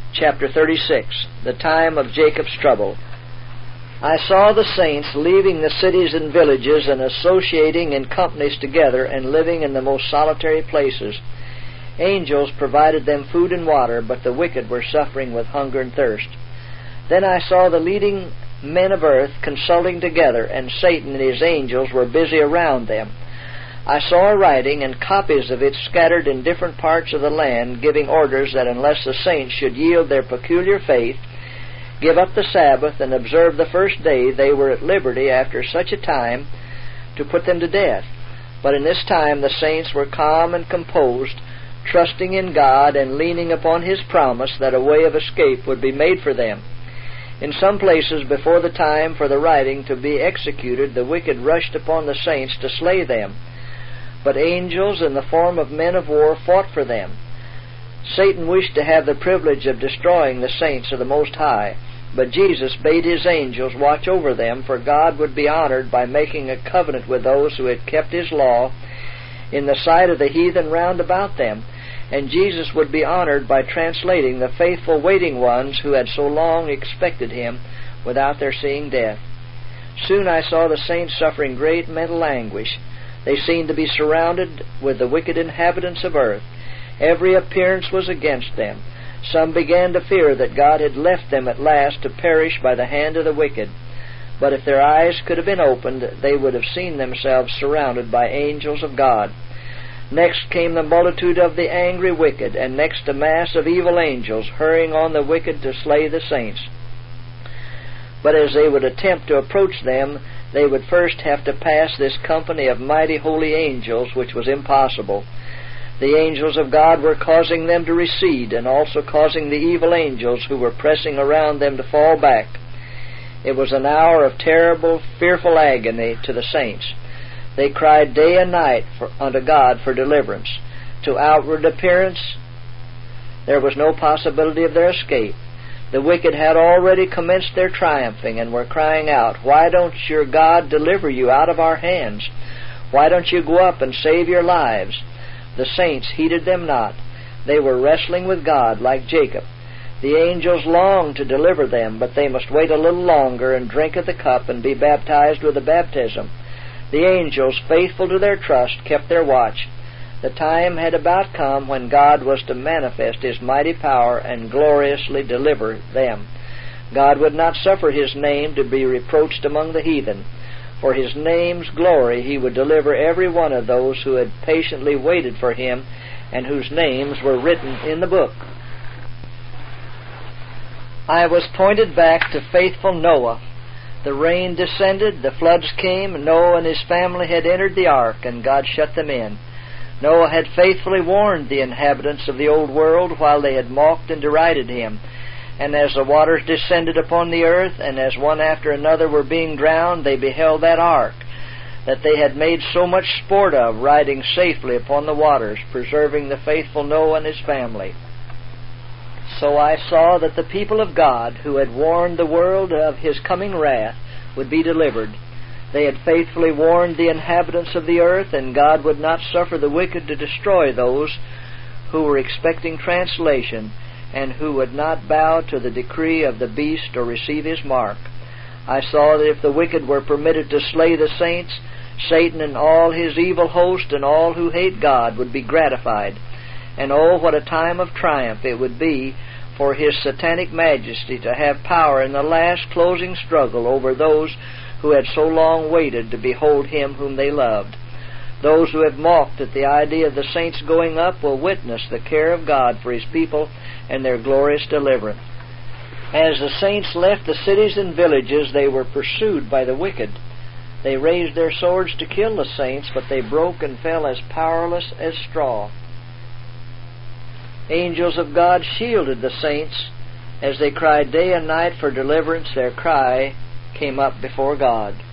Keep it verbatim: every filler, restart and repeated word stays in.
chapter thirty-six, the time of Jacob's trouble. I saw the saints leaving the cities and villages and associating in companies together and living in the most solitary places. Angels provided them food and water, but the wicked were suffering with hunger and thirst. Then I saw the leading men of earth consulting together, and Satan and his angels were busy around them. I saw a writing and copies of it scattered in different parts of the land, giving orders that unless the saints should yield their peculiar faith, give up the Sabbath, and observe the first day, they were at liberty after such a time to put them to death. But in this time the saints were calm and composed, trusting in God and leaning upon His promise that a way of escape would be made for them. In some places, before the time for the writing to be executed, the wicked rushed upon the saints to slay them. But angels in the form of men of war fought for them. Satan wished to have the privilege of destroying the saints of the Most High, but Jesus bade His angels watch over them, for God would be honored by making a covenant with those who had kept His law in the sight of the heathen round about them, and Jesus would be honored by translating the faithful waiting ones who had so long expected Him without their seeing death. Soon I saw the saints suffering great mental anguish. They seemed to be surrounded with the wicked inhabitants of earth. Every appearance was against them. Some began to fear that God had left them at last to perish by the hand of the wicked. But if their eyes could have been opened, they would have seen themselves surrounded by angels of God. Next came the multitude of the angry wicked, and next a mass of evil angels hurrying on the wicked to slay the saints. But as they would attempt to approach them, they would first have to pass this company of mighty holy angels, which was impossible. The angels of God were causing them to recede, and also causing the evil angels who were pressing around them to fall back. It was an hour of terrible, fearful agony to the saints. They cried day and night for, unto God for deliverance. To outward appearance, there was no possibility of their escape. The wicked had already commenced their triumphing and were crying out, "Why don't your God deliver you out of our hands? Why don't you go up and save your lives?" The saints heeded them not. They were wrestling with God like Jacob. The angels longed to deliver them, but they must wait a little longer and drink of the cup and be baptized with the baptism. The angels, faithful to their trust, kept their watch. The time had about come when God was to manifest His mighty power and gloriously deliver them. God would not suffer His name to be reproached among the heathen. For His name's glory He would deliver every one of those who had patiently waited for Him and whose names were written in the book. I was pointed back to faithful Noah. The rain descended, the floods came, Noah and his family had entered the ark, and God shut them in. Noah had faithfully warned the inhabitants of the old world while they had mocked and derided him. And as the waters descended upon the earth, and as one after another were being drowned, they beheld that ark, that they had made so much sport of, riding safely upon the waters, preserving the faithful Noah and his family. So I saw that the people of God, who had warned the world of His coming wrath, would be delivered. They had faithfully warned the inhabitants of the earth, and God would not suffer the wicked to destroy those who were expecting translation, and who would not bow to the decree of the beast or receive his mark. I saw that if the wicked were permitted to slay the saints, Satan and all his evil host and all who hate God would be gratified. And oh, what a time of triumph it would be for His satanic majesty to have power in the last closing struggle over those who had so long waited to behold Him whom they loved. Those who have mocked at the idea of the saints going up will witness the care of God for His people and their glorious deliverance. As the saints left the cities and villages, they were pursued by the wicked. They raised their swords to kill the saints, but they broke and fell as powerless as straw. Angels of God shielded the saints. As they cried day and night for deliverance, their cry came up before God.